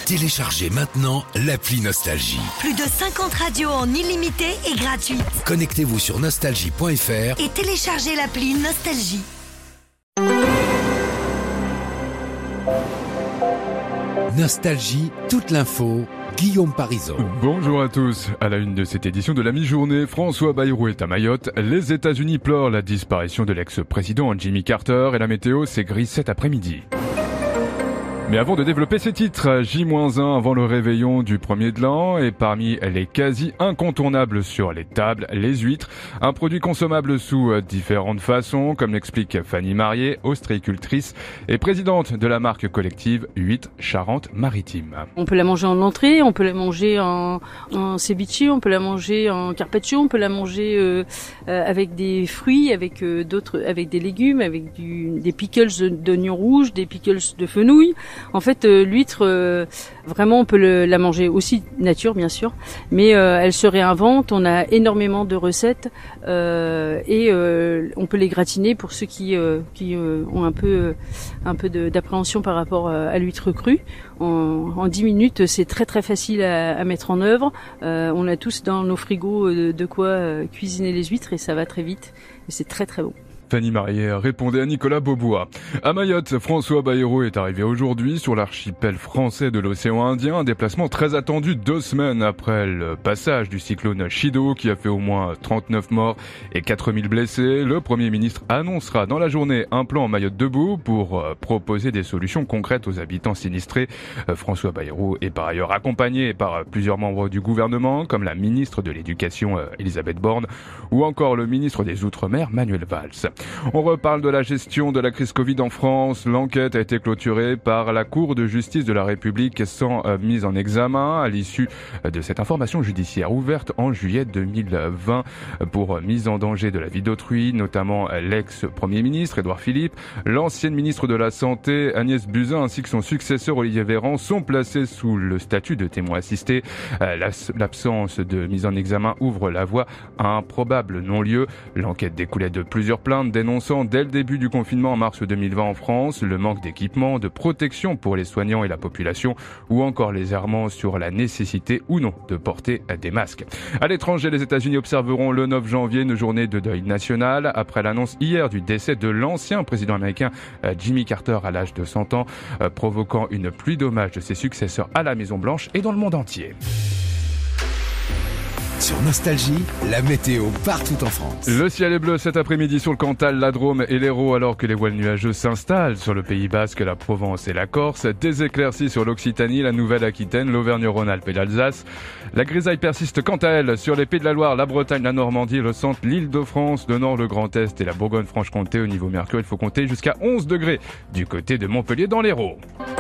Téléchargez maintenant l'appli Nostalgie. Plus de 50 radios en illimité et gratuite. Connectez-vous sur nostalgie.fr et téléchargez l'appli Nostalgie. Nostalgie, toute l'info, Guillaume Parisot. Bonjour à tous. À la une de cette édition de la mi-journée, François Bayrou est à Mayotte. Les États-Unis pleurent la disparition de l'ex-président Jimmy Carter et la météo c'est gris cet après-midi. Mais avant de développer ces titres, J-1 avant le réveillon du premier de l'an et parmi les quasi incontournables sur les tables, les huîtres, un produit consommable sous différentes façons, comme l'explique Fanny Marié, ostréicultrice et présidente de la marque collective Huîtres Charente-Maritime. On peut la manger en entrée, on peut la manger en ceviche, on peut la manger en carpaccio, on peut la manger avec des fruits, avec avec des légumes, avec des pickles d'oignons rouges, des pickles de fenouil. En fait, l'huître, vraiment, on peut la manger aussi nature, bien sûr, mais elle se réinvente. On a énormément de recettes et on peut les gratiner pour ceux qui ont un peu d'appréhension par rapport à l'huître crue. En 10 minutes, c'est très très facile à mettre en œuvre. On a tous dans nos frigos de quoi cuisiner les huîtres et ça va très vite. Et c'est très très bon. Fanny Marié répondait à Nicolas Beaubois. À Mayotte, François Bayrou est arrivé aujourd'hui sur l'archipel français de l'océan Indien, un déplacement très attendu 2 semaines après le passage du cyclone Chido qui a fait au moins 39 morts et 4000 blessés. Le Premier ministre annoncera dans la journée un plan Mayotte debout pour proposer des solutions concrètes aux habitants sinistrés. François Bayrou est par ailleurs accompagné par plusieurs membres du gouvernement comme la ministre de l'Éducation Elisabeth Borne ou encore le ministre des Outre-mer Manuel Valls. On reparle de la gestion de la crise Covid en France. L'enquête a été clôturée par la Cour de justice de la République sans mise en examen à l'issue de cette information judiciaire ouverte en juillet 2020 pour mise en danger de la vie d'autrui, notamment l'ex-premier ministre Édouard Philippe, l'ancienne ministre de la Santé Agnès Buzyn ainsi que son successeur Olivier Véran sont placés sous le statut de témoin assisté. L'absence de mise en examen ouvre la voie à un probable non-lieu. L'enquête découlait de plusieurs plaintes dénonçant dès le début du confinement en mars 2020 en France le manque d'équipement, de protection pour les soignants et la population ou encore les errements sur la nécessité ou non de porter des masques. À l'étranger, les États-Unis observeront le 9 janvier une journée de deuil national après l'annonce hier du décès de l'ancien président américain Jimmy Carter à l'âge de 100 ans, provoquant une pluie d'hommages de ses successeurs à la Maison-Blanche et dans le monde entier. Sur Nostalgie, la météo partout en France. Le ciel est bleu cet après-midi sur le Cantal, la Drôme et l'Hérault alors que les voiles nuageux s'installent sur le Pays Basque, la Provence et la Corse. Des éclaircies sur l'Occitanie, la Nouvelle-Aquitaine, l'Auvergne-Rhône-Alpes et l'Alsace. La grisaille persiste quant à elle sur les Pays de la Loire, la Bretagne, la Normandie, le centre, l'Île-de-France, le Nord, le Grand Est et la Bourgogne-Franche-Comté. Au niveau mercure, il faut compter jusqu'à 11 degrés du côté de Montpellier dans l'Hérault.